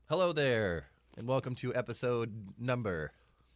Hello there, and welcome to episode number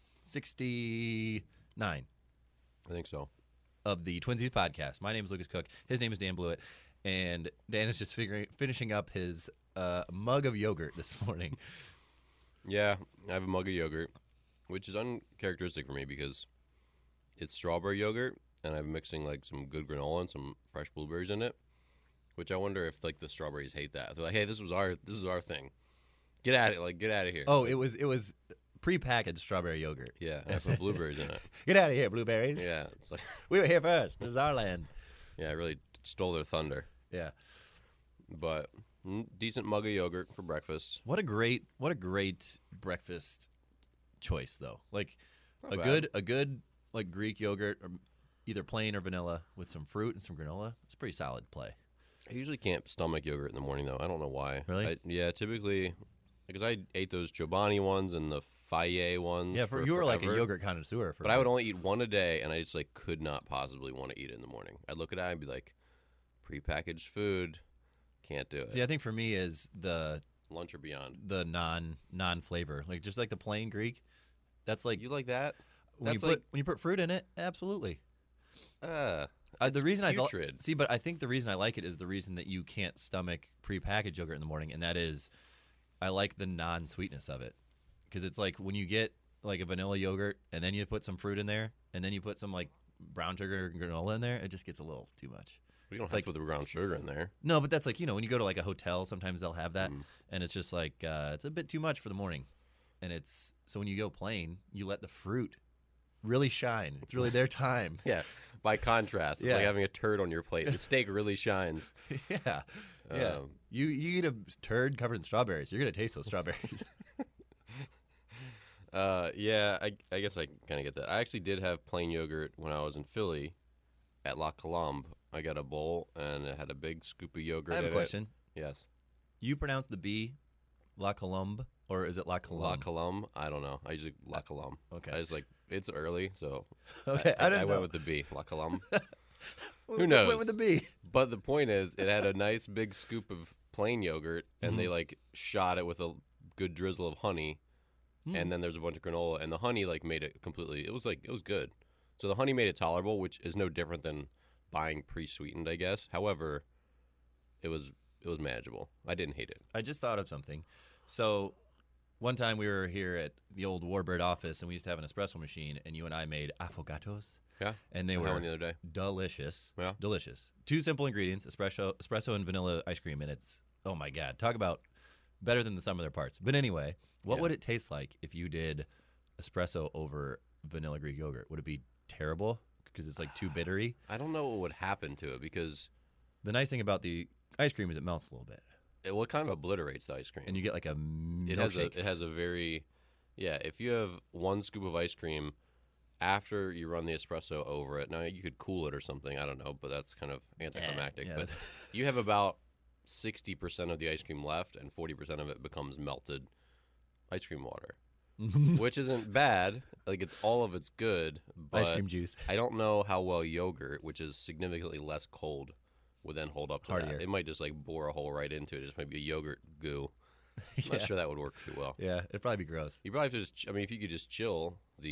69 I think so. of the Twinsies podcast. My name is Lucas Cook. His name is Dan Blewett, and Dan is just finishing up his mug of yogurt this morning. Yeah, I have a mug of yogurt, which is uncharacteristic for me because it's strawberry yogurt, and I'm mixing like some good granola and some fresh blueberries in it. Which I wonder if like the strawberries hate that. They're like, "Hey, this is our thing. Get at it, get out of here." Oh, it was prepackaged strawberry yogurt. Yeah, and I put blueberries in it. Get out of here, blueberries. Yeah, it's like We were here first. This is our land. I really stole their thunder. Yeah. But decent mug of yogurt for breakfast. What a great breakfast choice though. Like Not a bad. good like Greek yogurt, or either plain or vanilla with some fruit and some granola. It's a pretty solid play. I usually can't stomach yogurt in the morning though. I don't know why. Really? Yeah, typically because I ate those Chobani ones and the Faye ones. Yeah, you were like a forever. yogurt connoisseur. But I would only eat one a day, and I just like could not possibly want to eat it in the morning. I'd look at it and be like, prepackaged food, can't do it. See, I think for me is the Lunch or beyond. non flavor, like just like the plain Greek. That's like You like that? when That's you put fruit in it. Absolutely. like The reason I putrid. see, but I think the reason I like it is the reason that you can't stomach prepackaged yogurt in the morning, and that is, I like the non-sweetness of it, because it's like when you get like a vanilla yogurt and then you put some fruit in there and then you put some like brown sugar and granola in there, it just gets a little too much. We don't It's have like- to put the brown sugar in there. No, but that's like, when you go to like a hotel, sometimes they'll have that, Mm. and it's just like it's a bit too much for the morning, and it's so when you go plain, you let the fruit really shine. It's really their time. Yeah. By contrast, it's Yeah. like having a turd on your plate. The steak really shines. Yeah, yeah. Um, You eat a turd covered in strawberries, you're gonna taste those strawberries. Yeah, I guess I kind of get that. I actually did have plain yogurt when I was in Philly at La Colombe. I got a bowl, and it had a big scoop of yogurt I have in a question. it. Yes. You pronounce the B La Colombe, or is it La Colombe? La Colombe? I don't know. I usually La Colombe. Okay. I just like, it's early, so Okay, I I didn't know. went with the B, La Colombe. Who Who knows? Went with the B. But the point is, it had a nice big scoop of plain yogurt, and Mm-hmm. they like shot it with a good drizzle of honey, Hmm. and then there's a bunch of granola, and the honey like made it completely. It was good. So the honey made it tolerable, which is no different than buying pre-sweetened, I guess. However, it was manageable. I didn't hate it. I just thought of something. So one time we were here at the old Warbird office, and we used to have an espresso machine, and you and I made affogatos, Yeah, and they I had were one the other day. delicious. Yeah. Delicious. Two simple ingredients: espresso, and vanilla ice cream, and it's oh my god, talk about better than the sum of their parts. But anyway, what Yeah. would it taste like if you did espresso over vanilla Greek yogurt? Would it be terrible because it's like too bittery? I don't know what would happen to it because The nice thing about the ice cream is it melts a little bit, it kind of obliterates the ice cream. and you get like a It milkshake. has a very, yeah. If you have one scoop of ice cream after you run the espresso over it, now you could cool it or something. I don't know, but that's kind of anticlimactic. yeah, but that's- you have about 60% of the ice cream left, and 40% of it becomes melted ice cream water, which isn't bad. Like it's all of it's good, but ice cream juice. I don't know how well yogurt, which is significantly less cold, would then hold up to Heartier. that. It might just like bore a hole right into it. It just might be a yogurt goo. I'm Yeah. not sure that would work too well. Yeah, it'd probably be gross. You probably have to just. I mean, if you could just chill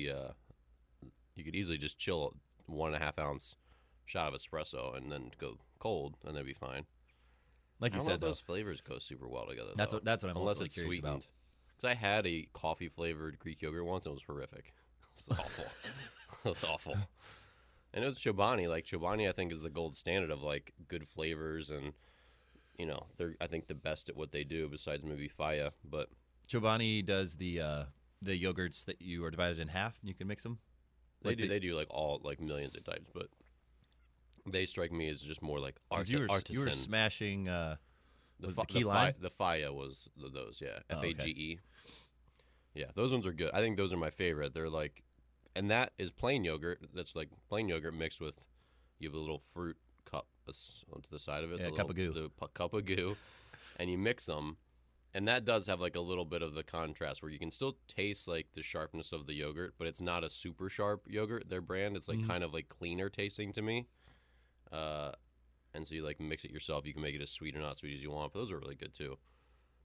you could easily just chill 1.5 ounce shot of espresso and then go cold, and that'd be fine. Like I you don't know said, if though, those flavors go super well together. that's though. what I'm Unless ultimately it's curious sweetened. about. Because I had a coffee flavored Greek yogurt once, and it was horrific. It was awful. It was awful. And it was Chobani. Like Chobani, I think is the gold standard of like good flavors, and they're I think the best at what they do besides maybe Faya, but. Chobani does the yogurts that you are divided in half, and you can mix them. They Like do like all like millions of types, but they strike me as just more like 'Cause you were artisan. smashing. the the key lime? The Faya was those, yeah, Oh, okay. Fage. Yeah, those ones are good. I think those are my favorite. They're like, and that is plain yogurt. That's like plain yogurt mixed with you have a little fruit cup onto the side of it. Yeah, the cup of goo. cup of goo, and you mix them. And that does have like a little bit of the contrast where you can still taste like the sharpness of the yogurt, but it's not a super sharp yogurt. Their brand, it's like Mhm. kind of like cleaner tasting to me. And so you like mix it yourself. You can make it as sweet or not sweet as you want. But those are really good too.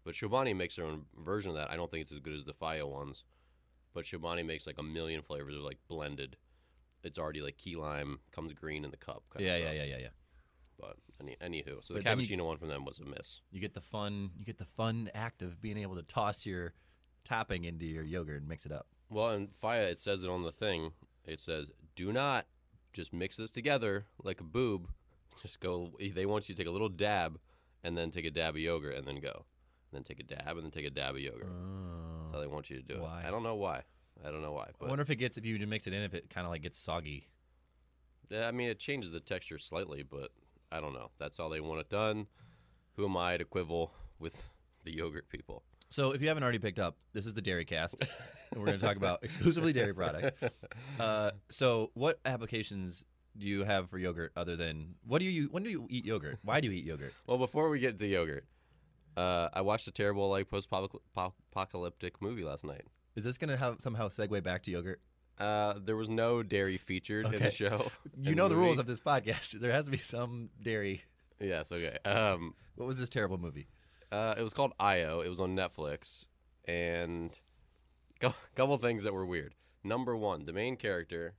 But Chobani makes their own version of that. I don't think it's as good as the Fio ones, but Chobani makes like a million flavors of like blended. It's already like key lime, comes green in the cup. Kind of stuff. Yeah. But anywho, so the But then cappuccino one from them was a miss. You get the fun act of being able to toss your topping into your yogurt and mix it up. Well, in Faya, it says it on the thing. It says, "Do not just mix this together like a boob. Just go." They want you to take a little dab, and then take a dab of yogurt, and then go, and then take a dab, and then take a dab of yogurt. That's how they want you to do Why? it. I don't know why. But I wonder if you mix it in, if it kind of like gets soggy. yeah, I mean, it changes the texture slightly, but I don't know. That's how they want it done. Who am I to quibble with the yogurt people? So if you haven't already picked up, this is the Dairy Cast, and we're going to talk about exclusively dairy products. So what applications do you have for yogurt other than when do you eat yogurt? Why do you eat yogurt? Well, before we get to yogurt, I watched a terrible like post-apocalyptic movie last night. Is this going to somehow segue back to yogurt? There was no dairy featured in the show. You know the rules of this podcast. There has to be some dairy. Yes, okay. What was this terrible movie? It was called Io. It was on Netflix, and a couple things that were weird. Number one, the main character,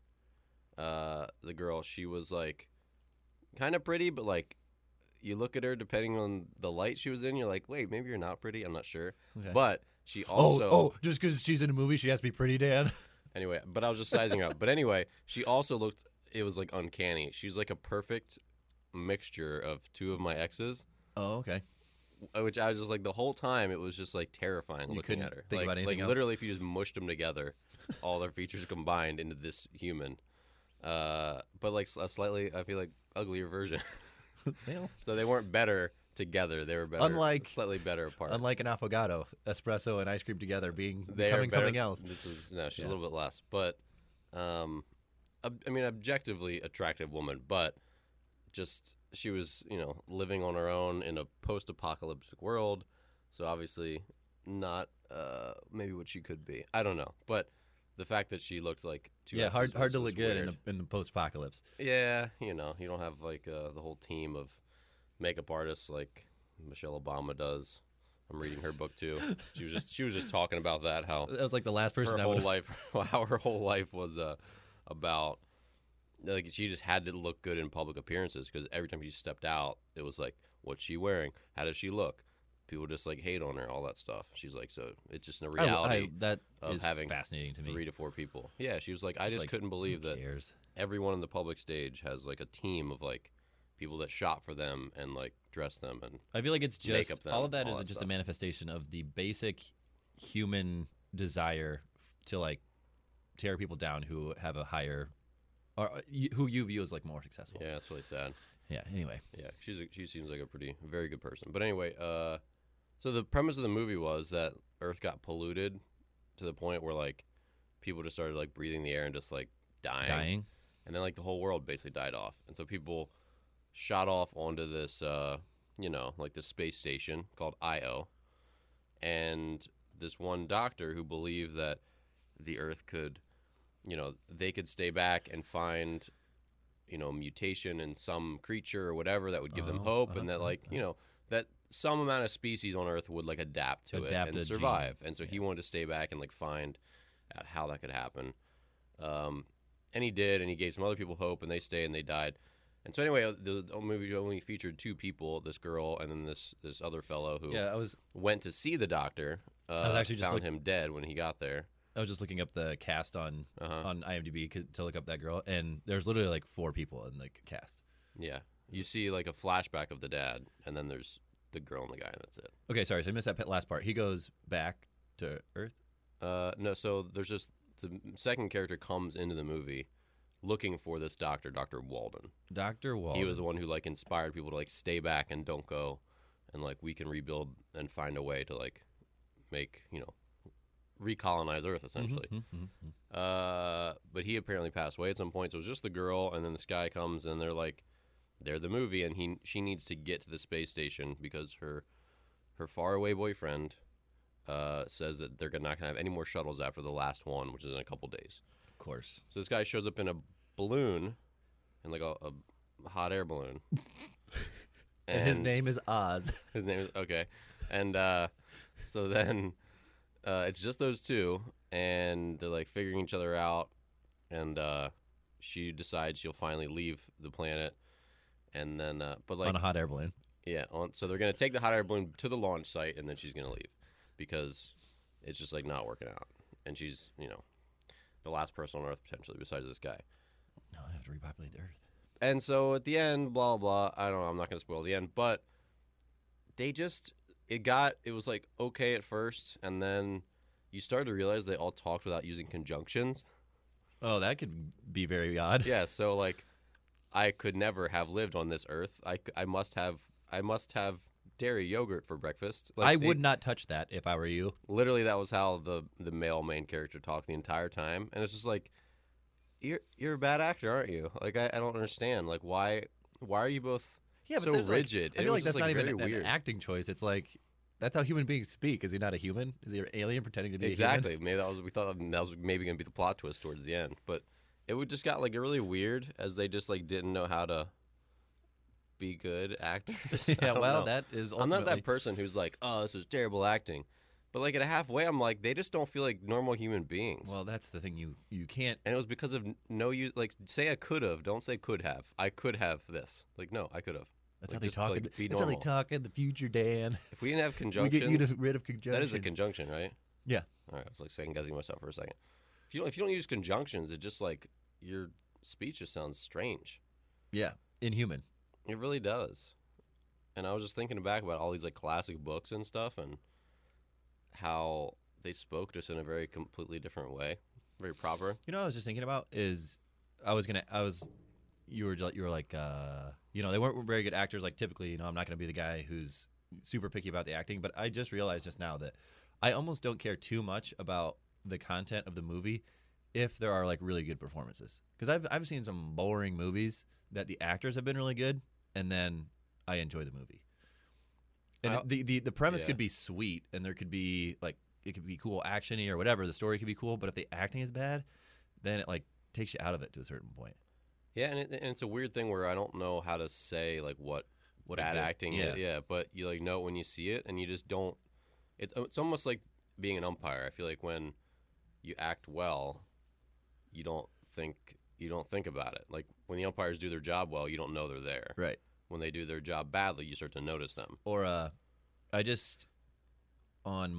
the girl, she was like kind of pretty, but like you look at her depending on the light she was in, you're like, wait, maybe you're not pretty. I'm not sure, Okay. but she also just because she's in a movie, she has to be pretty, Dan. Anyway, but I was just sizing her up. But anyway, she also looked. It was like uncanny. She's like a perfect mixture of two of my exes. Oh, okay. Which I was just like the whole time. It was just like terrifying You looking couldn't at her. think like, about anything like else? literally, if you just mushed them together, all their features combined into this human. But like a slightly, I feel like uglier version. Well, So they weren't better together. They were better, Unlike- slightly better apart. unlike an affogato, espresso and ice cream together They are becoming better- something else. This was no, she's Yeah. a little bit less, but I mean, objectively attractive woman, but just she was, living on her own in a post-apocalyptic world, so obviously not maybe what she could be. I don't know, but the fact that she looked like two Yeah, exes hard to was look good weird. in the post-apocalypse. Yeah, you don't have like the whole team of makeup artists like Michelle Obama does. I'm reading her book too. She was just talking about that, how That was like the last person her I whole would. life, how her whole life was about. Like she just had to look good in public appearances because every time she stepped out, it was like, what's she wearing? How does she look? People just like hate on her, all that stuff. She's like, so it's just a reality That of is having fascinating to me. 3 to 4 people. Yeah, she was like, I Just just like, couldn't believe Who that cares? everyone on the public stage has like a team of like people that shop for them and like dress them and I feel like it's Make just up them, all of that all is that just stuff. a manifestation of the basic human desire to like tear people down who have a higher, or who you view as like more successful. yeah, it's really sad. Yeah. Anyway, Yeah, she seems like a very good person. But anyway, so the premise of the movie was that Earth got polluted to the point where like people just started like breathing the air and just like dying. And then like the whole world basically died off. And so people shot off onto this like this space station called Io. And this one doctor who believed that the Earth could, they could stay back and find mutation in some creature or whatever that would give them hope, and that like that some amount of species on Earth would like adapt to Adapt it a and gene. survive. And so he wanted to stay back and like find out how that could happen. And he did, and he gave some other people hope, and they stayed and they died. And so anyway, the movie only featured 2 people: this girl and then this other fellow who yeah, I was went to see the doctor. was actually just found him dead when he got there. just looking up the cast on Uh-huh. on IMDb to look up that girl, and there's literally like 4 people in the cast. Yeah, you see like a flashback of the dad, and then there's the girl and the guy, and that's it. Okay, sorry, so I missed that last part. He goes back to Earth. No, so there's just the second character comes into the movie looking for this doctor, Dr. Walden. Dr. Wall. He was the one who like inspired people to like stay back and don't go, and like we can rebuild and find a way to like make recolonize Earth essentially. But he apparently passed away at some point, so it was just the girl, and then this guy comes, and they're the movie, and she needs to get to the space station because her faraway boyfriend says that they're not gonna have any more shuttles after the last one, which is in a couple days. Of course. So this guy shows up in a balloon, in like a hot air balloon, And his name is Oz. His name is okay, and So then it's just those two, and they're like figuring each other out, and she decides she'll finally leave the planet, and then but like On a hot air balloon. yeah, so they're gonna take the hot air balloon to the launch site, and then she's gonna leave because it's just like not working out, and she's the last person on Earth potentially besides this guy. No, I have to repopulate the Earth. And so at the end, blah blah. I don't know. I'm not gonna spoil the end, but they just it was like okay at first, and then you started to realize they all talked without using conjunctions. Oh, that could be very odd. Yeah, so like I could never have lived on this earth. I must have dairy yogurt for breakfast. Like I would not touch that if I were you. literally that was how the male main character talked the entire time, and it's just like you're a bad actor, aren't you? Like I don't understand. Like why are you both so there's, rigid? I It feel was like that's just, not even very an weird. acting choice. It's like that's how human beings speak. Is he not a human? Is he an alien pretending to be Exactly. Maybe we thought that was maybe gonna be the plot twist towards the end, but it would just got like really weird as they just like didn't know how to be good actors. a I human? Yeah, don't well, know. that is I'm ultimately. not that person who's like, oh, this is terrible acting, but like at halfway, I'm like, they just don't feel like normal human beings. Well, that's the thing. You can't. And it was because of no use. Like, say I could have. Don't say could have. I could have this. Like, no, I could have. That's Like, how they just, talk. like, be That's how they normal. talk in the future, Dan. If we didn't have We conjunctions, get you rid of conjunctions. that is a conjunction, right? Yeah. All right, I was like second guessing myself for a second. If you don't use conjunctions, it just like your speech just sounds strange. Yeah. Inhuman. It really does. And I was just thinking back about all these like classic books and stuff, and how they spoke just in a very completely different way, very proper. You know, what I was just thinking about is you were like they weren't very good actors. Like typically, I'm not going to be the guy who's super picky about the acting, but I just realized just now that I almost don't care too much about the content of the movie if there are like really good performances. Because I've seen some boring movies that the actors have been really good, and then I enjoy the movie. And the premise yeah. could be sweet, and there could be like it could be cool actiony or whatever. The story could be cool, but if the acting is bad, then it like takes you out of it to a certain point. Yeah, and it's a weird thing where I don't know how to say like what What a bad good- acting yeah. is. Yeah, but you like know it when you see it, and you just don't. It's almost like being an umpire. I feel like when you act well, you don't think about it. Like when the umpires do their job well, you don't know they're there. Right. When they do their job badly, you start to notice them. Or I just on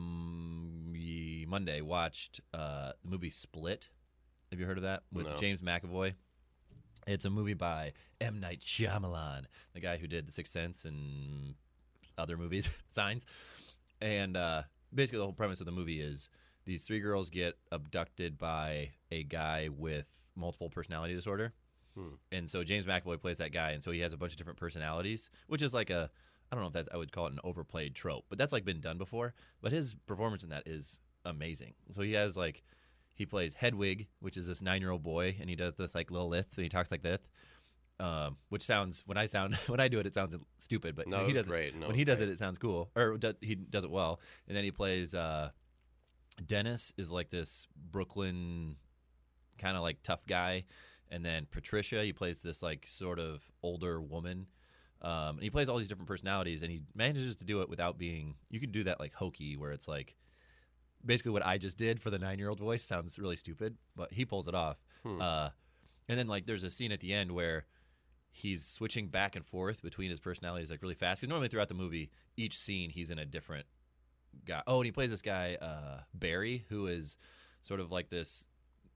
Monday watched the movie Split. Have you heard of that with No. James McAvoy? It's a movie by M. Night Shyamalan, the guy who did The Sixth Sense and other movies, Signs. And basically, the whole premise of the movie is these three girls get abducted by a guy with multiple personality disorder. And so James McAvoy plays that guy, and so he has a bunch of different personalities, which is like I don't know if that's, I would call it an overplayed trope, but that's like been done before. But his performance in that is amazing. So he has like, he plays Hedwig, which is this 9-year-old boy, and he does this like little lisp, and he talks like this, which sounds, when I do it, it sounds stupid, but No, when it he was does great. it, No, when it he was does great. it, it sounds cool, or he does it well. And then he plays Dennis is like this Brooklyn kind of like tough guy. And then Patricia, he plays this like sort of older woman. And he plays all these different personalities, and he manages to do it without being. You could do that like hokey, where it's like basically what I just did for the 9-year-old voice sounds really stupid, but he pulls it off. And then like there's a scene at the end where he's switching back and forth between his personalities like really fast. Because normally throughout the movie, each scene he's in a different guy. Oh, and he plays this guy Barry, who is sort of like this.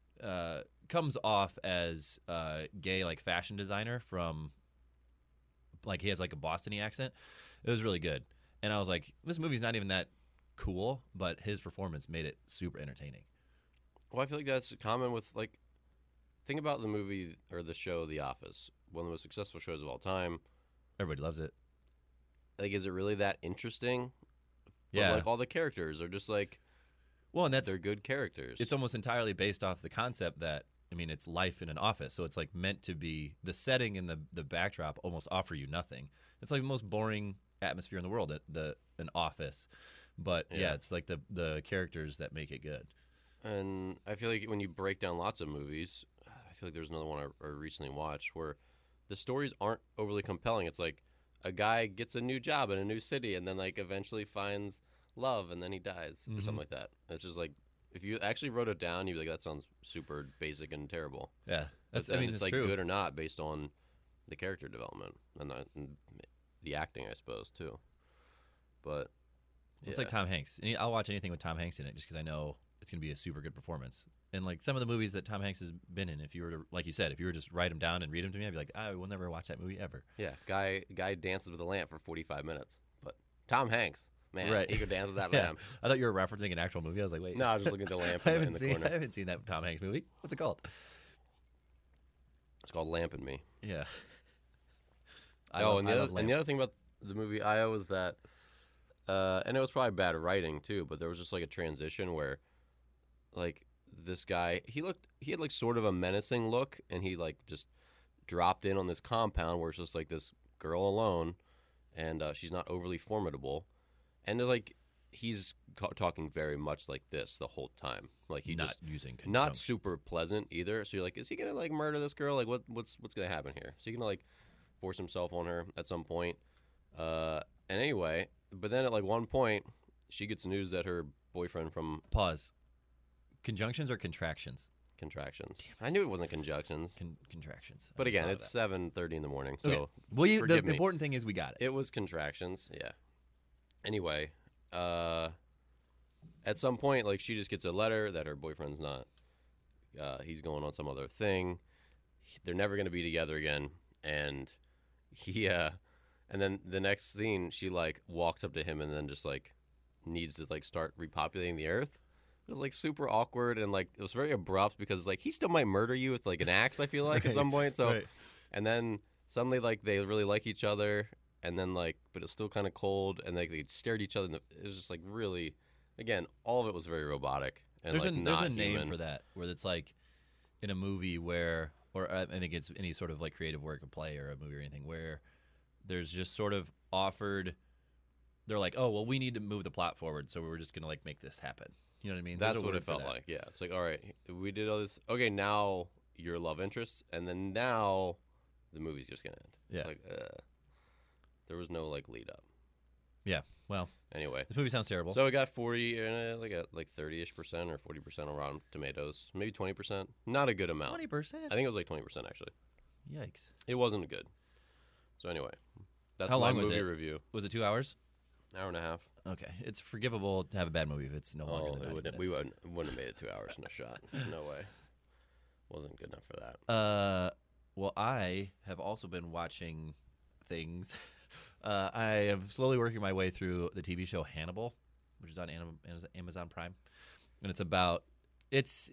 Comes off as gay, like fashion designer from, like he has like a Boston-y accent. It was really good, and I was like, this movie's not even that cool, but his performance made it super entertaining. Well, I feel like that's common with like. Think about the movie or the show The Office, one of the most successful shows of all time. Everybody loves it. Like, is it really that interesting? Yeah. But, like all the characters are just like Well, and they're good characters. it's almost entirely based off the concept that, I mean, it's life in an office, so it's like meant to be, the setting and the backdrop almost offer you nothing. It's like the most boring atmosphere in the world, an office. But yeah, it's like the characters that make it good. And I feel like when you break down lots of movies, I feel like there's another one I recently watched where the stories aren't overly compelling. It's like a guy gets a new job in a new city and then like eventually finds love, and then he dies or something like that. It's just like if you actually wrote it down, you'd be like, that sounds super basic and terrible. Yeah, But then it's like true. good or not based on the character development and the acting, I suppose, too. But It's like Tom Hanks. I'll watch anything with Tom Hanks in it just because I know it's going to be a super good performance. And like some of the movies that Tom Hanks has been in, if you were to, like you said, if you were to just write them down and read them to me, I'd be like, I will never watch that movie ever. Yeah, guy dances with a lamp for 45 minutes. But Tom Hanks, man, Right. he could dance with that Yeah. lamp. I thought you were referencing an actual movie. I was like, wait. No, I was just looking at the lamp I in the I corner. haven't seen that Tom Hanks movie. What's it called? It's called Lamp and Me. Yeah. And the other thing about the movie Io was that, and it was probably bad writing too, but there was just like a transition where, like, this guy he had like sort of a menacing look, and he like just dropped in on this compound where it's just like this girl alone, and she's not overly formidable, and like he's talking very much like this the whole time, like he not just using not super pleasant either. So you're like, is he gonna like murder this girl? Like what's gonna happen here? Is he gonna like force himself on her at some point? And anyway, but then at like one point, she gets news that her boyfriend from Pause. Conjunctions or contractions? Contractions. I knew it wasn't conjunctions. Contractions. But I just again, thought it's of 7:30 in the morning, so that. Okay. Well, the forgive me. important thing is we got it. It was contractions. Yeah. Anyway, at some point, like she just gets a letter that her boyfriend's not. He's going on some other thing. They're never going to be together again, and and then the next scene, she like walks up to him and then just like needs to like start repopulating the earth. It was like super awkward, and like it was very abrupt because like he still might murder you with like an axe, I feel like, at some point. So, Right. and then suddenly like they really like each other, and then like but it's still kind of cold, and like they stare at each other. It was just like really, again, all of it was very robotic and There's like there's not a name human. for that where it's like in a movie where, or I think it's any sort of like creative work, a play or a movie or anything, where there's just sort of offered. They're like, oh well, we need to move the plot forward, so we're just gonna like make this happen. You know what I mean? There's That's a what word it for felt that. like. Yeah, it's like, all right, we did all this. Okay, now you're a love interest, and then now the movie's just gonna end. Yeah. It's like, there was no like lead up. Yeah. Well, Anyway, this movie sounds terrible. so it got 40, like 30-ish% or 40% on Rotten Tomatoes, maybe 20%. Not a good amount. 20%. I think it was like 20% actually. Yikes. It wasn't good. So anyway, that's How my long was movie it? review. Was it 2 hours? Hour and a half. Okay, it's forgivable to have a bad movie if it's no longer than 90 minutes. We wouldn't have made it 2 hours in a shot. No way. Wasn't good enough for that. Well, I have also been watching things. I am slowly working my way through the TV show Hannibal, which is on Amazon Prime, and it's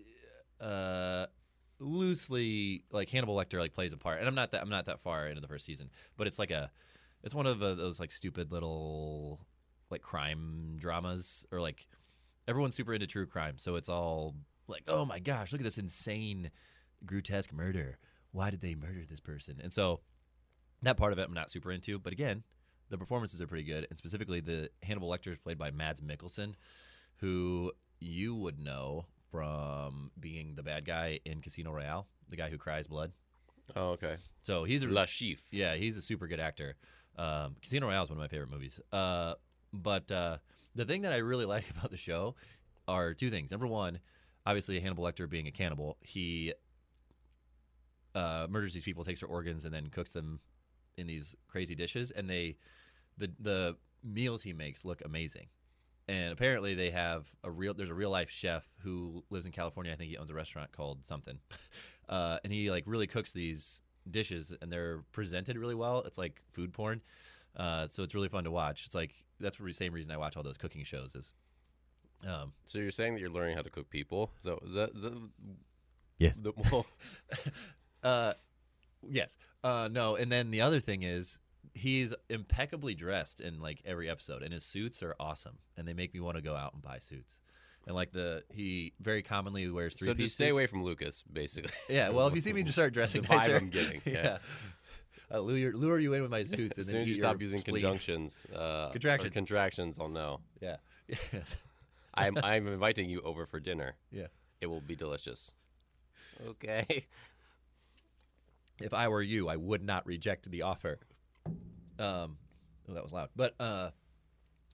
loosely like Hannibal Lecter like plays a part, and I'm not that far into the first season, but it's one of those like stupid little like crime dramas, or like everyone's super into true crime, so it's all like, oh my gosh, look at this insane grotesque murder. Why did they murder this person? And so that part of it I'm not super into, but again, the performances are pretty good, and specifically the Hannibal Lecter is played by Mads Mikkelsen, who you would know from being the bad guy in Casino Royale, the guy who cries blood. Oh, okay. So he's La Chief. yeah, he's a super good actor. Casino Royale is one of my favorite movies. But the thing that I really like about the show are two things. Number one, obviously Hannibal Lecter being a cannibal, he murders these people, takes their organs, and then cooks them in these crazy dishes. And the meals he makes look amazing. And apparently there's a real life chef who lives in California. I think he owns a restaurant called something, and he like really cooks these dishes, and they're presented really well. It's like food porn, so it's really fun to watch. It's like that's the same reason I watch all those cooking shows. Is So you're saying that you're learning how to cook people? So is that yes, well, yes, no. And then the other thing is he's impeccably dressed in like every episode, and his suits are awesome, and they make me want to go out and buy suits. And like he very commonly wears three-piece so just stay suits. away from Lucas, basically. Yeah, well, if you see me just start dressing The nicer, vibe I'm getting. yeah. Lure you in with my suits, and As then soon as eat you stop your using spleen. conjunctions, Contractions. or contractions, I'll know. Yeah, yes, I'm inviting you over for dinner. yeah. It will be delicious. Okay. If I were you, I would not reject the offer. Oh, that was loud. But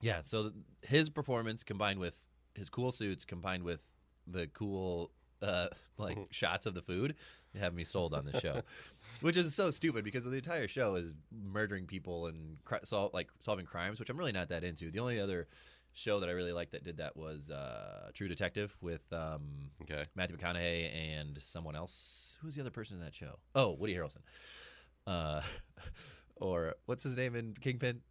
Yeah, so his performance combined with his cool suits combined with the cool like shots of the food have me sold on the show. Which is so stupid because the entire show is murdering people and solving crimes, which I'm really not that into. The only other show that I really liked that did that was True Detective with Okay. Matthew McConaughey and someone else. Who was the other person in that show? Oh, Woody Harrelson. Or what's his name in Kingpin?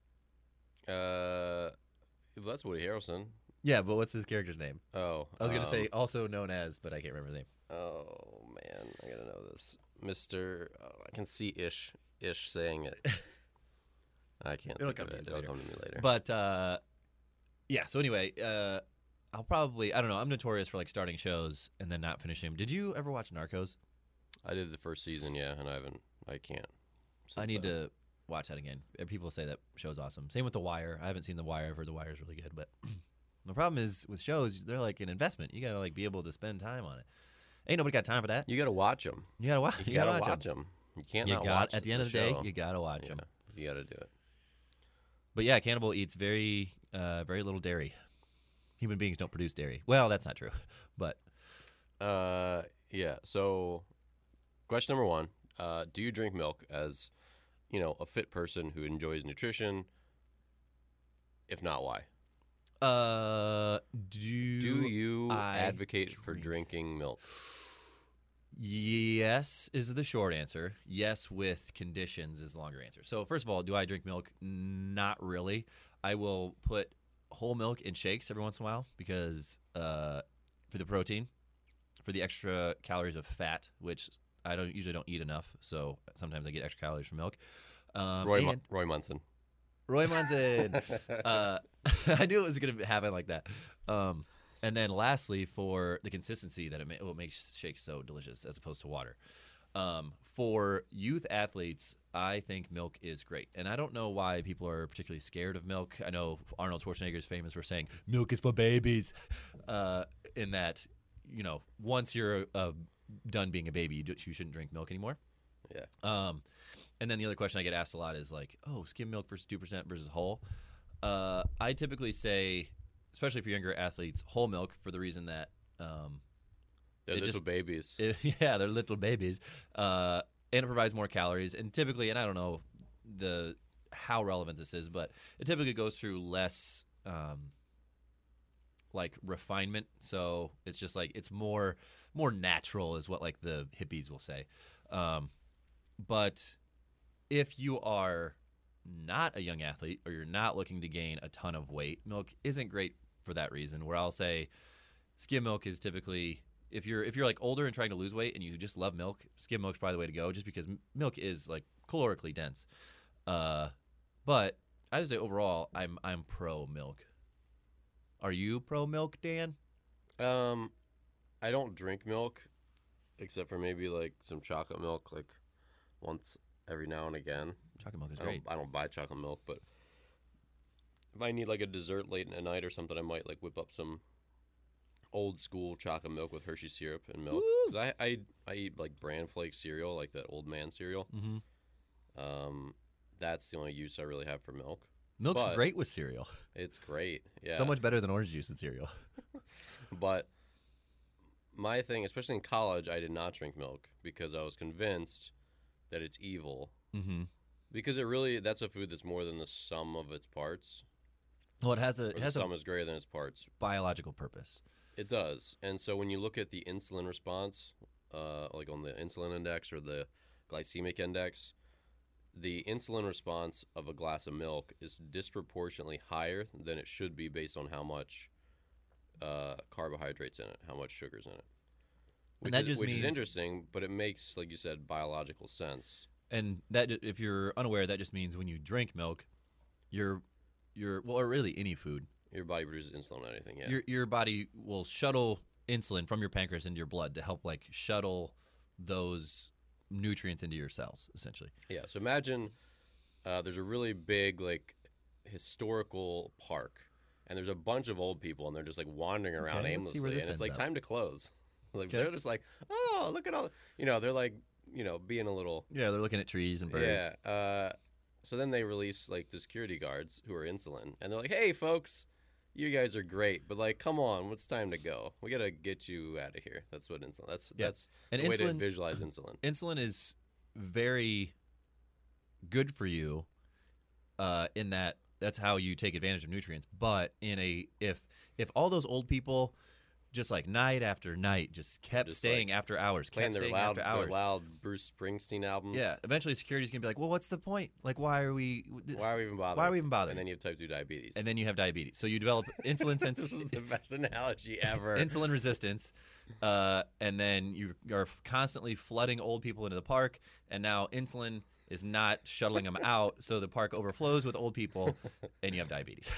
That's Woody Harrelson. Yeah, but what's his character's name? Oh, I was going to say also known as, but I can't remember his name. Oh man, I gotta know this, Mister. Oh, I can see Ish saying it. I can't. It'll think come of to it. you later. It'll come to me later. But yeah. So anyway, I'll probably I don't know. I'm notorious for like starting shows and then not finishing them. Did you ever watch Narcos? I did the first season, yeah, and I can't. I need then. to watch that again. People say that show's awesome. Same with The Wire. I haven't seen The Wire. I've heard The Wire is really good, but the problem is with shows, they're like an investment. You gotta like be able to spend time on it. Ain't nobody got time for that. You gotta watch them. You gotta watch. You gotta watch them. You can't not watch. At the end of the day, show. you gotta watch Yeah, them. you gotta do it. But yeah, Cannibal eats very little dairy. Human beings don't produce dairy. Well, that's not true, but Yeah. So, question number one: do you drink milk as, a fit person who enjoys nutrition? If not, why? do you I advocate for drink? drinking milk? Yes is the short answer. Yes with conditions is the longer answer. So first of all, do I drink milk? Not really. I will put whole milk in shakes every once in a while because for the protein, for the extra calories of fat, which I usually don't eat enough. So sometimes I get extra calories from milk. Roy Munson. Roy Munson. I knew it was going to happen like that. And then lastly, for the consistency that what makes shakes so delicious as opposed to water. For youth athletes, I think milk is great. And I don't know why people are particularly scared of milk. I know Arnold Schwarzenegger is famous for saying, milk is for babies. In that, once you're done being a baby, you shouldn't drink milk anymore. Yeah. And then the other question I get asked a lot is like, skim milk versus 2% versus whole. I typically say, especially for younger athletes, whole milk for the reason that They're little babies. they're little babies, and it provides more calories. And typically, and I don't know how relevant this is, but it typically goes through less like refinement. So it's just like it's more natural, is what like the hippies will say. But if you are not a young athlete or you're not looking to gain a ton of weight, milk isn't great for that reason. Where I'll say skim milk is typically, if you're like older and trying to lose weight and you just love milk, skim milk's probably the way to go, just because milk is like calorically dense. But I would say overall, I'm pro milk. Are you pro milk, Dan? I don't drink milk, except for maybe like some chocolate milk, like once every now and again. Chocolate milk is great. I don't buy chocolate milk, but if I need like a dessert late at night or something, I might like whip up some old school chocolate milk with Hershey syrup and milk. 'Cause I eat like bran flake cereal, like that old man cereal. Mm-hmm. That's the only use I really have for milk. Milk's But- great with cereal. It's great, yeah. So much better than orange juice in cereal. But my thing, especially in college, I did not drink milk because I was convinced that it's evil. Mm-hmm. Because that's a food that's more than the sum of its parts. Well, it has Or a the sum is greater than its parts. biological purpose. It does. And so when you look at the insulin response, like on the insulin index or the glycemic index, the insulin response of a glass of milk is disproportionately higher than it should be based on how much carbohydrates in it, how much sugar's in it. And that just which means- is interesting, but it makes, like you said, biological sense. And that, if you're unaware, that just means when you drink milk, or really any food, Your body produces insulin on anything, yeah. your body will shuttle insulin from your pancreas into your blood to help like shuttle those nutrients into your cells, essentially. Yeah, so imagine there's a really big, like, historical park, and there's a bunch of old people, and they're just, like, wandering around Okay, let's see where aimlessly, this and it's, ends like, up. time to close. Like, Okay. they're just like, oh, look at all, they're, like, being a little, Yeah, they're looking at trees and birds. yeah. So then they release like the security guards who are insulin, and they're like, "Hey, folks, you guys are great, but like, come on, it's time to go. We gotta get you out of here." That's what insulin. That's And the way to insulin visualize insulin. insulin is very good for you in that that's how you take advantage of nutrients. But if all those old people just like night after night just kept Just, staying like, after hours, Playing kept their staying loud, after hours. Bruce Springsteen albums. Yeah, eventually security's gonna be like, well, what's the point? Like, why are we even bothering? Why are we even bothering? And then you have type 2 diabetes. And then you have diabetes. So you develop insulin This is the best analogy ever. insulin resistance, and then you are constantly flooding old people into the park, and now insulin is not shuttling them out, so the park overflows with old people, and you have diabetes.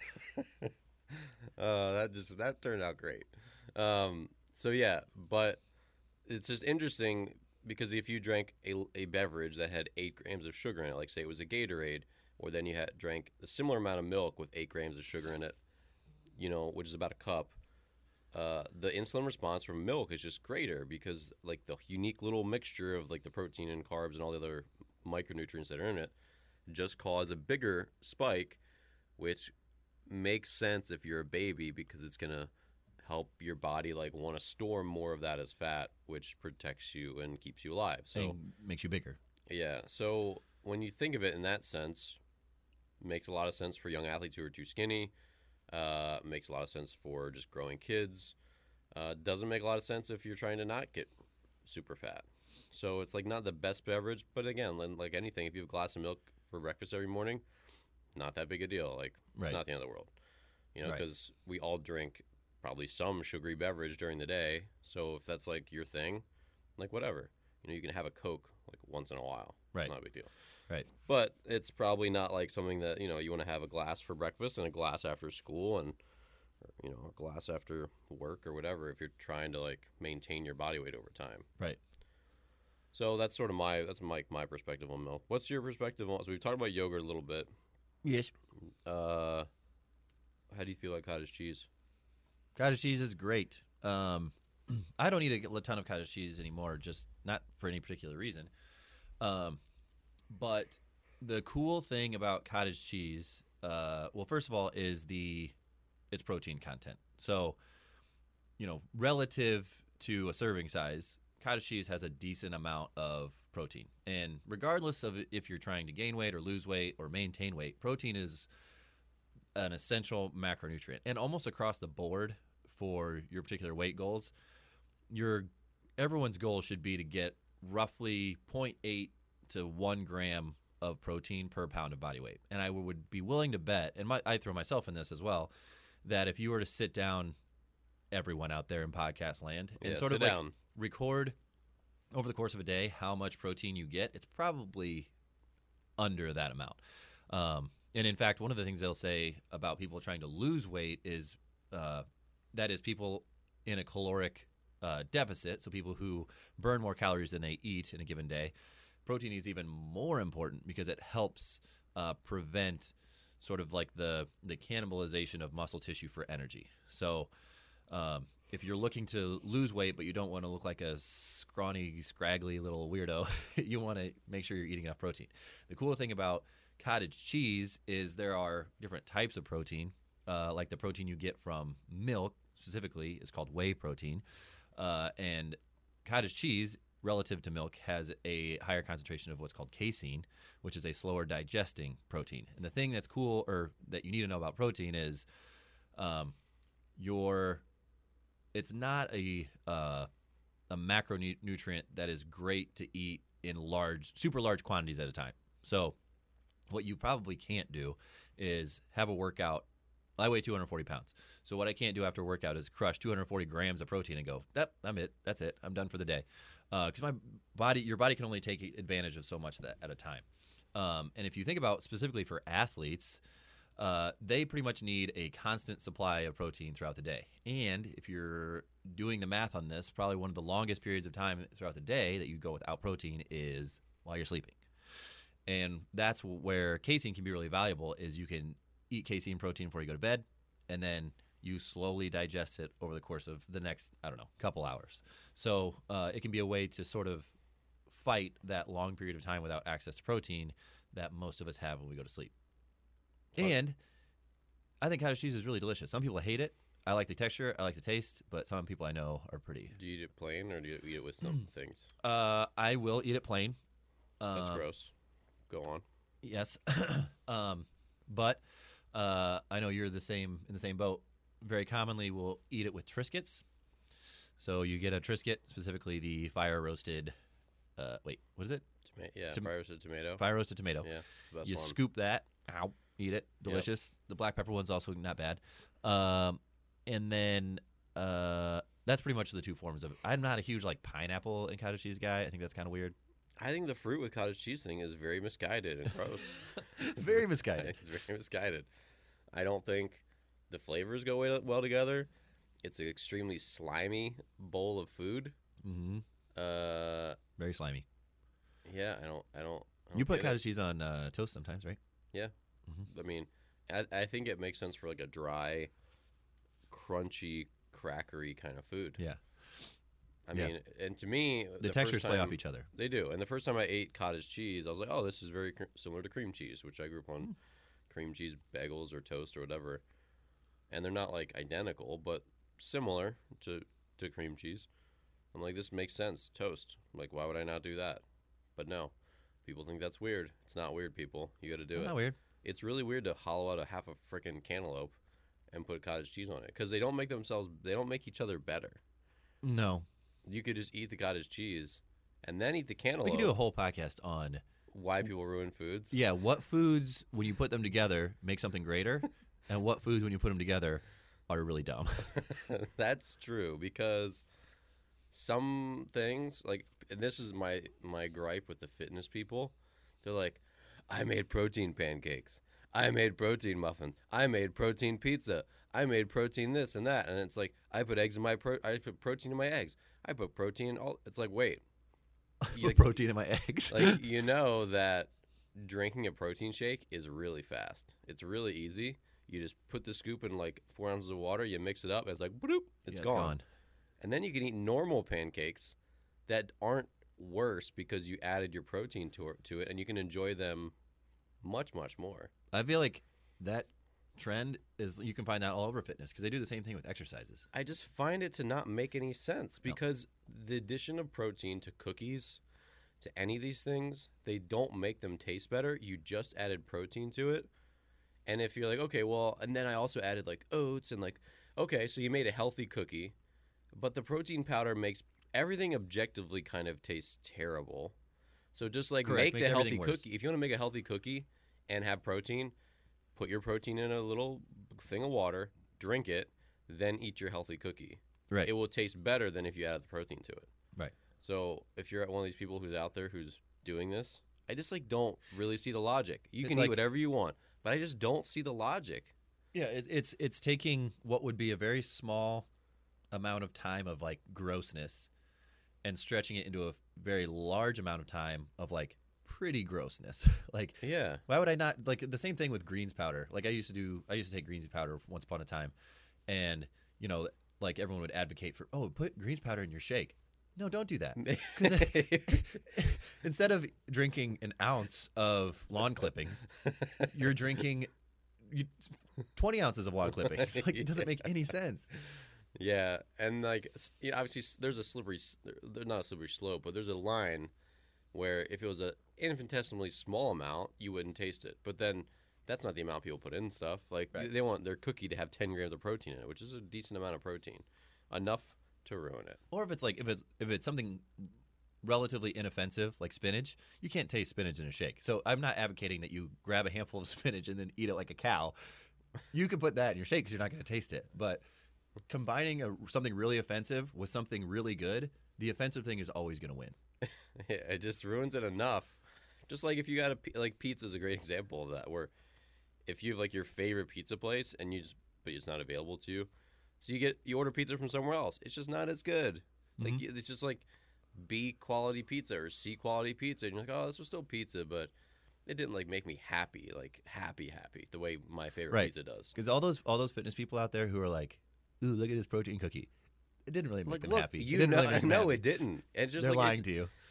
That turned out great. So yeah, but it's just interesting because if you drank a beverage that had 8 grams of sugar in it, like say it was a Gatorade, or then you drank a similar amount of milk with 8 grams of sugar in it, which is about a cup, the insulin response from milk is just greater because like the unique little mixture of like the protein and carbs and all the other micronutrients that are in it just cause a bigger spike, which makes sense if you're a baby because it's gonna help your body like want to store more of that as fat, which protects you and keeps you alive. So and makes you bigger. yeah. So when you think of it in that sense, it makes a lot of sense for young athletes who are too skinny. Makes a lot of sense for just growing kids. Doesn't make a lot of sense if you're trying to not get super fat. So it's like not the best beverage, but again, like anything, if you have a glass of milk for breakfast every morning, not that big a deal. Like Right. it's not the end of the world, Right. because we all drink probably some sugary beverage during the day. So if that's like your thing, like whatever, you can have a Coke like once in a while. Right. It's not a big deal. Right. But it's probably not like something that you want to have a glass for breakfast and a glass after school and a glass after work or whatever if you're trying to like maintain your body weight over time. Right. So that's sort of my perspective on milk. What's your perspective on? So we've talked about yogurt a little bit. Yes. How do you feel like cottage cheese? Cottage cheese is great. I don't eat a ton of cottage cheese anymore, just not for any particular reason. But the cool thing about cottage cheese, well, first of all, is its protein content. So, relative to a serving size, cottage cheese has a decent amount of protein. And regardless of if you're trying to gain weight or lose weight or maintain weight, protein is an essential macronutrient. And almost across the board for your particular weight goals, everyone's goal should be to get roughly 0.8 to 1 gram of protein per pound of body weight. And I would be willing to bet, and I throw myself in this as well, that if you were to sit down, everyone out there in podcast land, and sort of like record over the course of a day how much protein you get, it's probably under that amount. And in fact, one of the things they'll say about people trying to lose weight is that is people in a caloric deficit, so people who burn more calories than they eat in a given day. Protein is even more important because it helps prevent sort of like the cannibalization of muscle tissue for energy. So if you're looking to lose weight but you don't want to look like a scrawny, scraggly little weirdo, you want to make sure you're eating enough protein. The cool thing about cottage cheese is there are different types of protein, like the protein you get from milk specifically is called whey protein, and cottage cheese relative to milk has a higher concentration of what's called casein, which is a slower digesting protein. And the thing that's cool or that you need to know about protein is it's not a macronutrient that is great to eat in super large quantities at a time. So what you probably can't do is have a workout. I weigh 240 pounds. So what I can't do after a workout is crush 240 grams of protein and go, that's it. I'm done for the day. Because your body can only take advantage of so much of that at a time. And if you think about specifically for athletes, they pretty much need a constant supply of protein throughout the day. And if you're doing the math on this, probably one of the longest periods of time throughout the day that you go without protein is while you're sleeping. And that's where casein can be really valuable, is you can eat casein protein before you go to bed, and then you slowly digest it over the course of the next, couple hours. So it can be a way to sort of fight that long period of time without access to protein that most of us have when we go to sleep. Huh. And I think cottage cheese is really delicious. Some people hate it. I like the texture. I like the taste. But some people I know are pretty. Do you eat it plain or do you eat it with some things? I will eat it plain. That's gross. Go on. Yes. But I know you're in the same boat. Very commonly, we'll eat it with Triscuits. So you get a Triscuit, specifically the fire roasted. What is it? Fire roasted tomato. Fire roasted tomato. Yeah, the best You one. scoop that. Ow. Eat it. Delicious. Yep. The black pepper one's also not bad. And then that's pretty much the two forms of it. I'm not a huge pineapple and cottage cheese guy. I think that's kind of weird. I think the fruit with cottage cheese thing is very misguided and gross. Very misguided. It's very misguided. I don't think the flavors go well together. It's an extremely slimy bowl of food. Mm-hmm. Very slimy. Yeah, I don't you put cottage cheese on toast sometimes, right? Yeah. Mm-hmm. I mean, I think it makes sense for a dry, crunchy, crackery kind of food. Yeah. I mean, and to me, the textures play off each other. They do. And the first time I ate cottage cheese, I was like, oh, this is very similar to cream cheese, which I grew up on cream cheese bagels or toast or whatever. And they're not identical, but similar to cream cheese. I'm like, this makes sense. Toast. I'm like, why would I not do that? But no, people think that's weird. It's not weird, people. You got to do it. Not weird. It's really weird to hollow out a half a freaking cantaloupe and put cottage cheese on it because they don't make each other better. No. You could just eat the cottage cheese and then eat the cantaloupe. We could do a whole podcast on why people ruin foods. Yeah, what foods, when you put them together, make something greater, and what foods, when you put them together, are really dumb. That's true, because some things, and this is my gripe with the fitness people, they're like, I made protein pancakes. I made protein muffins. I made protein pizza. I made protein this and that. And it's like, I put I put protein in my eggs. I put protein in all. It's like, wait. Put protein in my eggs. You know that drinking a protein shake is really fast. It's really easy. You just put the scoop in 4 ounces of water. You mix it up. It's like, bloop, it's gone. And then you can eat normal pancakes that aren't worse because you added your protein to it, and you can enjoy them much, much more. I feel like that trend is, you can find that all over fitness because they do the same thing with exercises. I just find it to not make any sense because the addition of protein to cookies, to any of these things, they don't make them taste better. You just added protein to it. And if you're like, okay, well, and then I also added oats and okay, so you made a healthy cookie, but the protein powder makes everything objectively kind of taste terrible. So just Correct. Make Makes the healthy worse. cookie. If you want to make a healthy cookie and have protein, put your protein in a little thing of water, drink it, then eat your healthy cookie. Right. It will taste better than if you added the protein to it. Right. So if you're one of these people who's out there who's doing this, I just don't really see the logic. You can eat whatever you want, but I just don't see the logic. Yeah, it's taking what would be a very small amount of time of grossness and stretching it into a very large amount of time of pretty grossness. Yeah. Why would I not the same thing with greens powder? I used to take greens powder once upon a time, and everyone would advocate for, put greens powder in your shake. No, don't do that. Instead of drinking an ounce of lawn clippings, you're drinking 20 ounces of lawn clippings. It doesn't make any sense. Yeah, and obviously there's not a slippery slope, but there's a line where if it was an infinitesimally small amount, you wouldn't taste it. But then that's not the amount people put in stuff. Right. They want their cookie to have 10 grams of protein in it, which is a decent amount of protein, enough to ruin it. Or if it's something relatively inoffensive like spinach, you can't taste spinach in a shake. So I'm not advocating that you grab a handful of spinach and then eat it like a cow. You can put that in your shake because you're not going to taste it. But combining something really offensive with something really good, the offensive thing is always going to win. Yeah, it just ruins it enough. Just if you got pizza is a great example of that, where if you have your favorite pizza place and but it's not available to you, so you order pizza from somewhere else. It's just not as good. Mm-hmm. It's just B quality pizza or C quality pizza, and you're like, oh, this was still pizza, but it didn't make me happy, happy the way my favorite pizza does. Because all those fitness people out there who are like, ooh, look at this protein cookie. It didn't really make them happy. No, it didn't. It's just they're lying to you.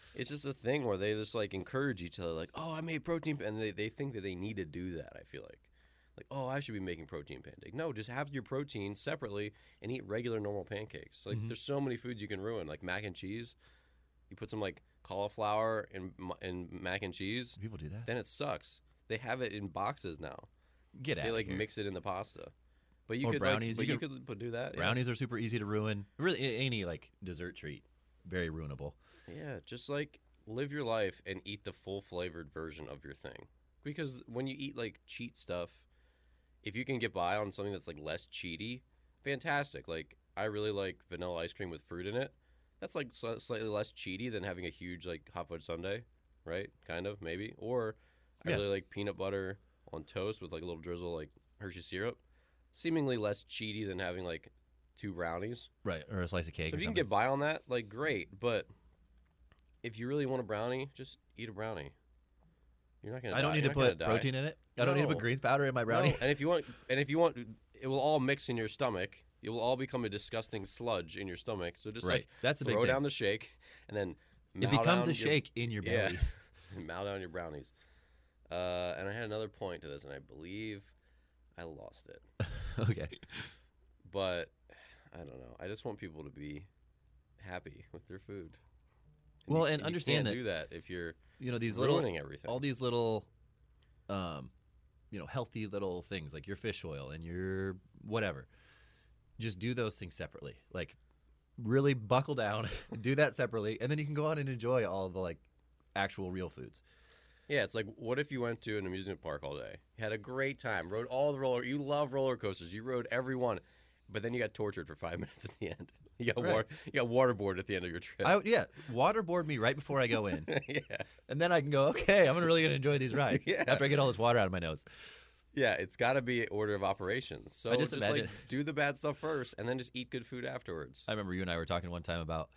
It's just a thing where they just like encourage each other, like, oh, I made protein, and they think that they need to do that. I feel like, oh, I should be making protein pancake. No, just have your protein separately and eat regular normal pancakes. Like, there's so many foods you can ruin, like mac and cheese. You put some like cauliflower in mac and cheese, People do that. then it sucks. They have it in boxes now. Get out They of like here. mix it in the pasta. But you Or could brownies. Like, You but you could do that. Brownies are super easy to ruin. Really, any like dessert treat, very ruinable. Yeah, just like live your life and eat the full flavored version of your thing. Because when you eat like cheat stuff, if you can get by on something that's like less cheaty, fantastic. Like I really like vanilla ice cream with fruit in it. That's like slightly less cheaty than having a huge like hot fudge sundae, right? Kind of maybe. Or I Yeah. really like peanut butter on toast with like a little drizzle like Hershey syrup. Seemingly less cheaty than having like 2 brownies. Right, or a slice of cake. So or if you can something. get by on that, like great. But if you really want a brownie, just eat a brownie. You're not gonna. I don't die. need You're to not gonna put die. protein in it. I don't need to put No. greens powder in my brownie. No, and if you want, it will all mix in your stomach. It will all become a disgusting sludge in your stomach. So just Right, like that's the big throw thing. down the shake, and then It mow becomes down a your- shake in your Yeah, belly. mow down your brownies. And I had another point to this, and I believe I lost it. Okay. But I don't know. I just want people to be happy with their food. Well, you, and you understand can't that do that if you're You know these ruining everything. all these little, healthy little things like your fish oil and your whatever. Just do those things separately. Like, really buckle down, do that separately, and then you can go out and enjoy all the like actual real foods. Yeah, it's like, what if you went to an amusement park all day, had a great time, rode all the you love roller coasters, you rode every one, but then you got tortured for 5 minutes at the end. You got Right. you got waterboarded at the end of your trip. Waterboard me right before I go in, yeah, and then I can go. Okay, I'm really gonna enjoy these rides. Yeah. After I get all this water out of my nose. yeah, it's got to be order of operations. So I just like imagine- do the bad stuff first, and then just eat good food afterwards. I remember you and I were talking one time about,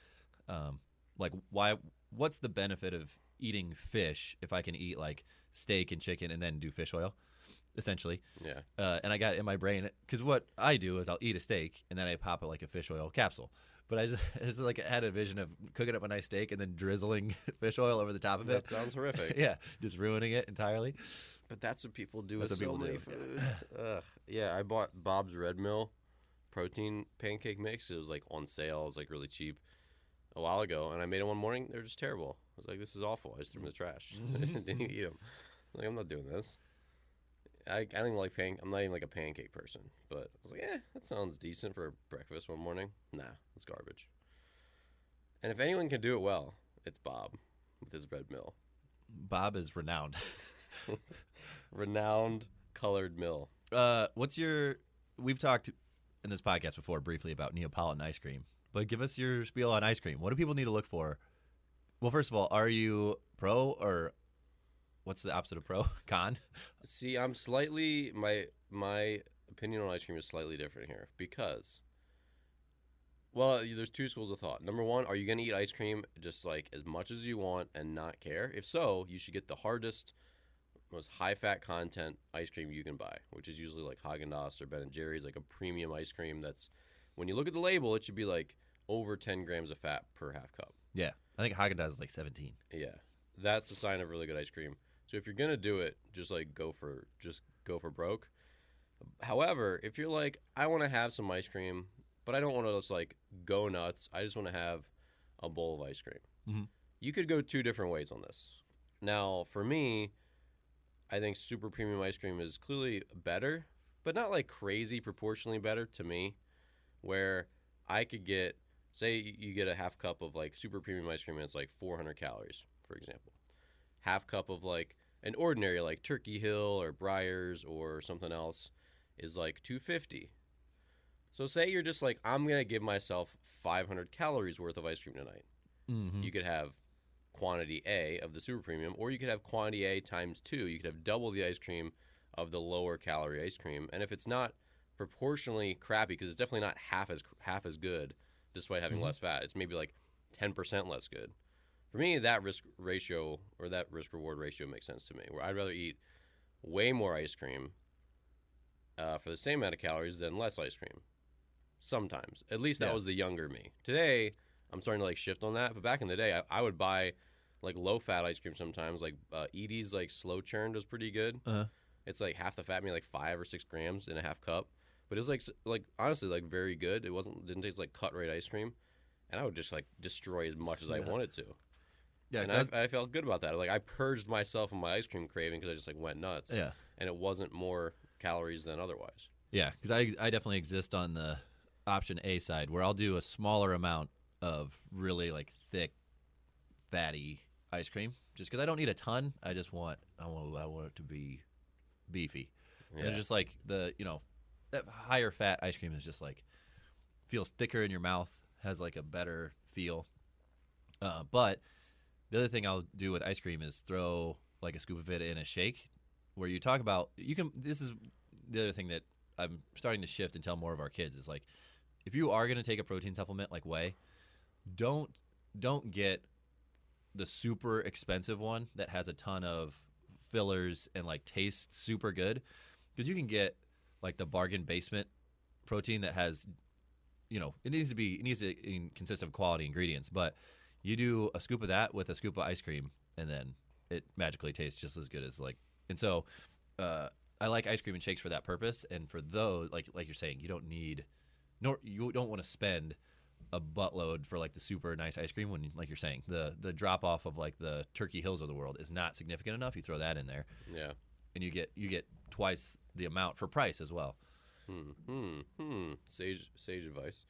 what's the benefit of eating fish if I can eat like steak and chicken and then do fish oil, essentially. Yeah, And I got it in my brain because what I do is I'll eat a steak and then I pop it like a fish oil capsule. But I just like had a vision of cooking up a nice steak and then drizzling fish oil over the top of it. that sounds horrific. Yeah, just ruining it entirely. But that's what people do That's with what so people many do. foods. Ugh. Yeah, I bought Bob's Red Mill protein pancake mix. It was like on sale. It was like really cheap a while ago, and I made it one morning. They're just terrible. I was like, this is awful. I just threw them in the trash. Didn't even eat them. Like, I'm not doing this. I don't even like I'm not even like a pancake person. But I was like, that sounds decent for breakfast one morning. Nah, it's garbage. And if anyone can do it well, it's Bob with his Red Mill. Bob is renowned. Renowned colored mill. We've talked in this podcast before briefly about Neapolitan ice cream, but give us your spiel on ice cream. What do people need to look for? Well, first of all, are you pro or what's the opposite of pro? Con? See, I'm slightly my opinion on ice cream is slightly different here because, well, there's 2 schools of thought. Number one, are you going to eat ice cream just like as much as you want and not care? If so, you should get the hardest, most high fat content ice cream you can buy, which is usually like Haagen-Dazs or Ben & Jerry's, like a premium ice cream that's, when you look at the label, it should be like over 10 grams of fat per half cup. Yeah, I think Haagen-Dazs is like 17. Yeah, that's a sign of really good ice cream. So if you're gonna do it, just go for broke. However, if you're like, I want to have some ice cream, but I don't want to just like go nuts. I just want to have a bowl of ice cream. Mhm. You could go 2 different ways on this. Now, for me, I think super premium ice cream is clearly better, but not like crazy proportionally better to me. Where I could get, say, you get a half cup of like super premium ice cream and it's like 400 calories, for example. Half cup of like an ordinary like Turkey Hill or Breyers or something else is like 250. So say you're just like, I'm going to give myself 500 calories worth of ice cream tonight. Mm-hmm. You could have quantity A of the super premium, or you could have quantity A times 2. You could have double the ice cream of the lower calorie ice cream. And if it's not proportionally crappy, because it's definitely not half as good, despite having less fat, it's maybe like 10% less good. For me, that risk ratio or that risk reward ratio makes sense to me. Where I'd rather eat way more ice cream for the same amount of calories than less ice cream. Sometimes, at least that Yeah. was the younger me. Today, I'm starting to like shift on that. But back in the day, I would buy like low fat ice cream sometimes. Like Edie's like slow churned was pretty good. Uh-huh. It's like half the fat, maybe like 5 or 6 grams in a half cup. But it was like honestly like very good. It didn't taste like cut rate ice cream, and I would just like destroy as much as I wanted to. Yeah, And I felt good about that. Like I purged myself of my ice cream craving because I just like went nuts. yeah, And it wasn't more calories than otherwise. yeah. Because I definitely exist on the option A side where I'll do a smaller amount of really like thick, fatty ice cream just because I don't need a ton. I want it to be beefy. Yeah. And it's just like that higher fat ice cream is just like feels thicker in your mouth, has like a better feel. But the other thing I'll do with ice cream is throw like a scoop of it in a shake. Where you talk about this is the other thing that I'm starting to shift and tell more of our kids is like, if you are going to take a protein supplement like whey, don't get the super expensive one that has a ton of fillers and like tastes super good, because you can get like the bargain basement protein that has, it needs to consist of quality ingredients, but you do a scoop of that with a scoop of ice cream and then it magically tastes just as good as like. And so I like ice cream and shakes for that purpose. And for those, like you're saying, you don't want to spend a buttload for like the super nice ice cream when, like you're saying, the drop off of like the Turkey Hills of the world is not significant enough. You throw that in there, Yeah. and you get twice the amount for price as well. Sage advice.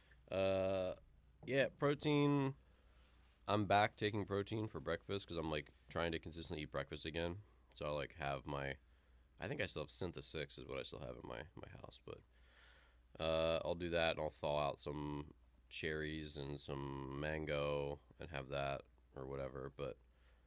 Yeah, protein. I'm back taking protein for breakfast because I'm like trying to consistently eat breakfast again. So I like have I think I still have Syntha 6 is what I still have in my house, but I'll do that and I'll thaw out some cherries and some mango and have that or whatever. But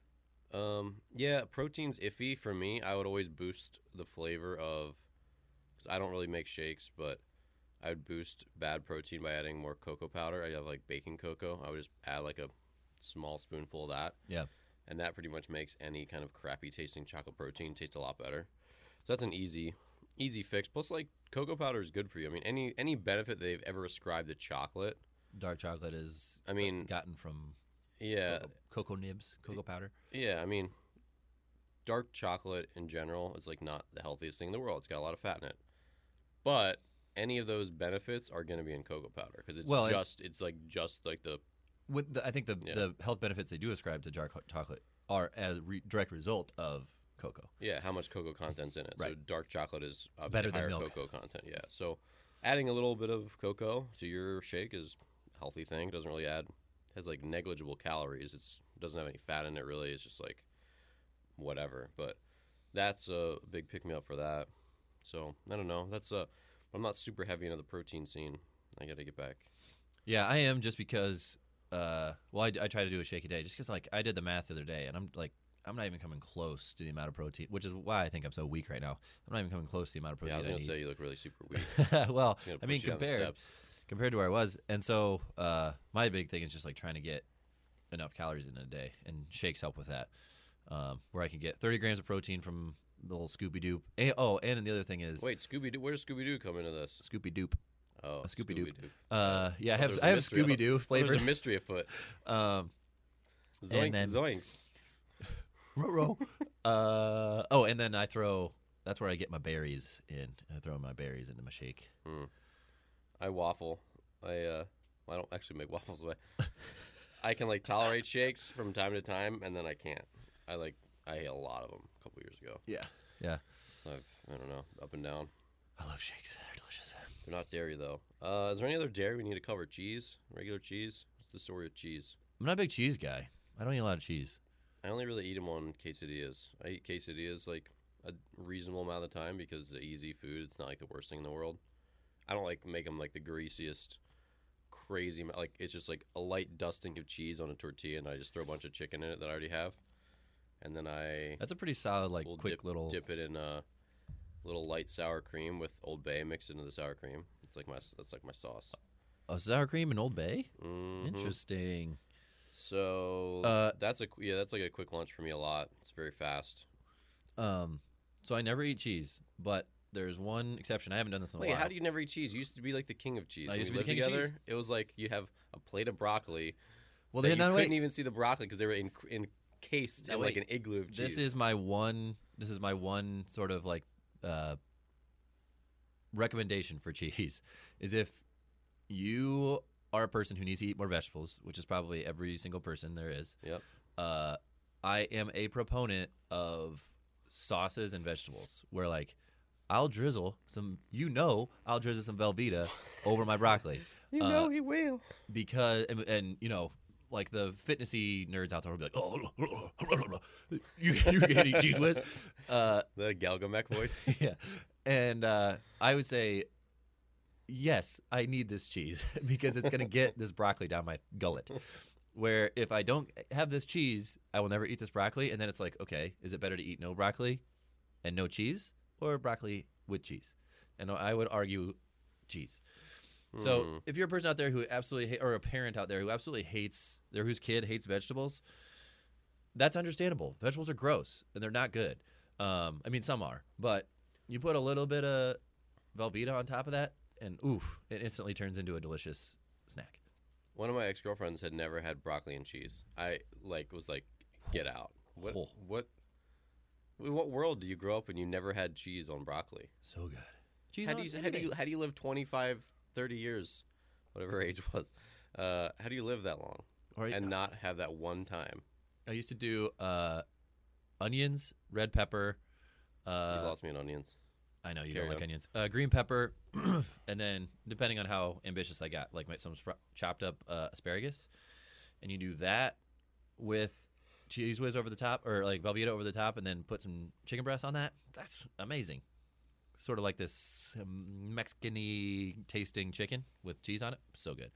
yeah, protein's iffy for me. I would always boost the flavor of, because I don't really make shakes, but I would boost bad protein by adding more cocoa powder. I have like baking cocoa. I would just add like a small spoonful of that. Yeah. And that pretty much makes any kind of crappy tasting chocolate protein taste a lot better. So that's an easy fix. Plus, like, cocoa powder is good for you. I mean, any benefit they've ever ascribed to chocolate. Dark chocolate is gotten from cocoa nibs, cocoa powder. Yeah, I mean, dark chocolate in general is like not the healthiest thing in the world. It's got a lot of fat in it. But any of those benefits are going to be in cocoa powder because it's just like the. I think the health benefits they do ascribe to dark chocolate are as direct result of cocoa. Yeah, how much cocoa content's in it. Right. So dark chocolate is obviously better than higher milk. Cocoa content. Yeah, so adding a little bit of cocoa to your shake is a healthy thing. Doesn't really has like negligible calories. It doesn't have any fat in it really. It's just like whatever. But that's a big pick me up for that. So I don't know. I'm not super heavy into the protein scene. I got to get back. Yeah, I am, just because. I try to do a shake a day just because like I did the math the other day and I'm not even coming close to the amount of protein, which is why I think I'm so weak right now. I'm not even coming close to the amount of protein. Yeah, I was going to to say you look really super weak. Well, I mean compared to where I was, and so my big thing is just like trying to get enough calories in a day, and shakes help with that. Where I can get 30 grams of protein from the little Scooby Doop. And the other thing is, wait, Scooby Doo. Where does Scooby Doo come into this? Scooby Doop. Oh, a Scooby Doo. Yeah, I have Scooby Doo flavored. There's a mystery afoot. Zoinks. Ruh-roh. And then that's where I get my berries in. I throw my berries into my shake. I waffle. I don't actually make waffles, but I can like tolerate shakes from time to time, and then I can't. I ate a lot of them a couple years ago. Yeah. So I don't know, up and down. I love shakes. They're delicious. They're not dairy though. Is there any other dairy we need to cover? Cheese, regular cheese. What's the story with cheese? I'm not a big cheese guy. I don't eat a lot of cheese. I only really eat them on quesadillas. I eat quesadillas like a reasonable amount of the time because it's easy food. It's not like the worst thing in the world. I don't like make them like the greasiest, crazy. Like it's just like a light dusting of cheese on a tortilla, and I just throw a bunch of chicken in it that I already have, and then That's a pretty solid, like quick little dip it in a little light sour cream with Old Bay mixed into the sour cream. That's like my sauce. Oh, sour cream and Old Bay. Mm-hmm. Interesting. So that's like a quick lunch for me a lot. It's very fast. So I never eat cheese, but there's one exception. I haven't done this in a Wait, while. how do you never eat cheese? You used to be like the king of cheese. I When used we to be the lived king of together, it was like you have a plate of broccoli. Well, that they you couldn't even see the broccoli because they were cased Now in like wait, an igloo of cheese. This is my one sort of like recommendation for cheese is if you are a person who needs to eat more vegetables, which is probably every single person there is. Yep. I am a proponent of sauces and vegetables where like I'll drizzle some Velveeta over my broccoli. You know he will. Because and you know, like the fitnessy nerds out there will be like, oh, you can't eat cheese whiz. The Galgamech voice. Yeah. And I would say, yes, I need this cheese because it's going to get this broccoli down my gullet. Where if I don't have this cheese, I will never eat this broccoli. And then it's like, okay, is it better to eat no broccoli and no cheese or broccoli with cheese? And I would argue cheese. So if you're a person out there who absolutely or a parent out there who absolutely hates whose kid hates vegetables, that's understandable. Vegetables are gross and they're not good. I mean, some are, but you put a little bit of Velveeta on top of that, and oof, it instantly turns into a delicious snack. One of my ex-girlfriends had never had broccoli and cheese. I was like, get out. What world do you grow up and you never had cheese on broccoli? So good. Cheese How do you live 25, 30 years, whatever age was? How do you live that long and not have that one time? I used to do onions, red pepper. You lost me on onions. I know you don't like onions. Green pepper, and then depending on how ambitious I got, like some chopped up asparagus, and you do that with cheese whiz over the top, or like Velveeta over the top, and then put some chicken breast on that. That's amazing. Sort of like this Mexican-y tasting chicken with cheese on it. So good.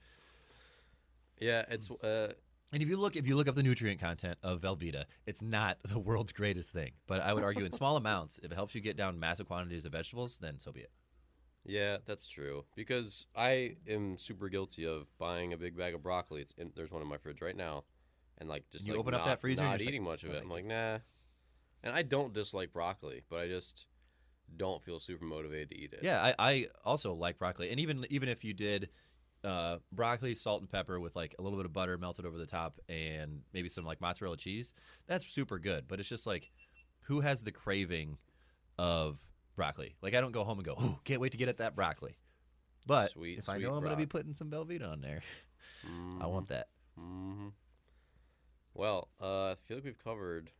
Yeah, it's. And if you look up the nutrient content of Velveeta, it's not the world's greatest thing. But I would argue in small amounts, if it helps you get down massive quantities of vegetables, then so be it. Yeah, that's true. Because I am super guilty of buying a big bag of broccoli. There's one in my fridge right now, and like just you like open up that freezer, not and eating much of it. I'm like, nah. And I don't dislike broccoli, but I just don't feel super motivated to eat it. Yeah, I also like broccoli, and even if you did. Broccoli, salt and pepper with like a little bit of butter melted over the top and maybe some like mozzarella cheese. That's super good. But it's just like, who has the craving of broccoli? Like I don't go home and go, oh, can't wait to get at that broccoli. But if I know I'm going to be putting some Velveeta on there, I want that. Mm-hmm. Well, I feel like we've covered.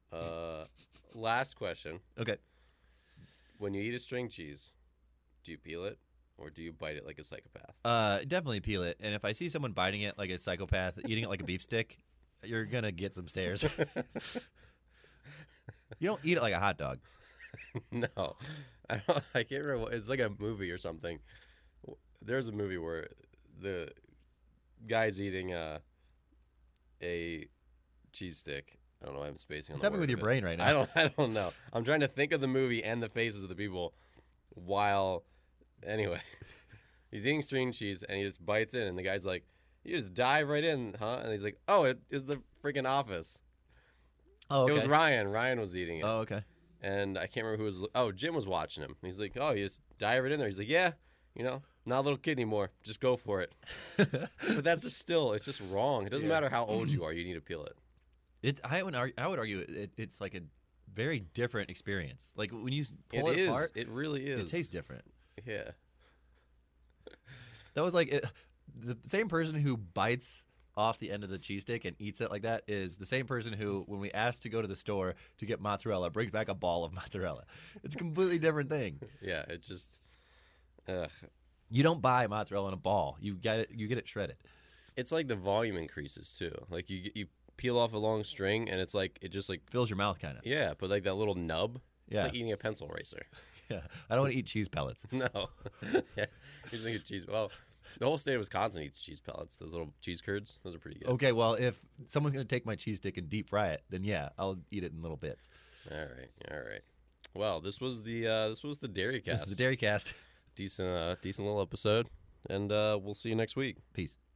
Last question. Okay. When you eat a string cheese, do you peel it? Or do you bite it like a psychopath? Definitely peel it. And if I see someone biting it like a psychopath, eating it like a beef stick, you're going to get some stares. You don't eat it like a hot dog. No. I can't remember. It's like a movie or something. There's a movie where the guy's eating a cheese stick. I don't know why I'm spacing on What's the happening with your brain right now? I don't know. I'm trying to think of the movie and the faces of the people while... Anyway, he's eating string cheese, and he just bites in, and the guy's like, you just dive right in, huh? And he's like, oh, it is the freaking Office. Oh, okay. It was Ryan. Ryan was eating it. Oh, okay. And I can't remember who was... Oh, Jim was watching him. He's like, oh, you just dive right in there. He's like, yeah, not a little kid anymore. Just go for it. But that's just still, it's just wrong. It doesn't matter how old you are. You need to peel it. I would argue it's like a very different experience. Like when you pull it apart, it really is. It tastes different. Yeah. That was like the same person who bites off the end of the cheesesteak and eats it like that is the same person who, when we asked to go to the store to get mozzarella, brings back a ball of mozzarella. It's a completely different thing. Yeah, it just... You don't buy mozzarella in a ball. You get it shredded. It's like the volume increases too. Like you peel off a long string and it's like it just like fills your mouth kind of. Yeah, but like that little nub. Yeah. It's like eating a pencil eraser. Yeah, I don't want to eat cheese pellets. No. Yeah, you're thinking cheese. Well, the whole state of Wisconsin eats cheese pellets. Those little cheese curds. Those are pretty good. Okay, well, if someone's going to take my cheese stick and deep fry it, then yeah, I'll eat it in little bits. All right. Well, this was the Dairy Cast. This is the Dairy Cast. Decent little episode, and we'll see you next week. Peace.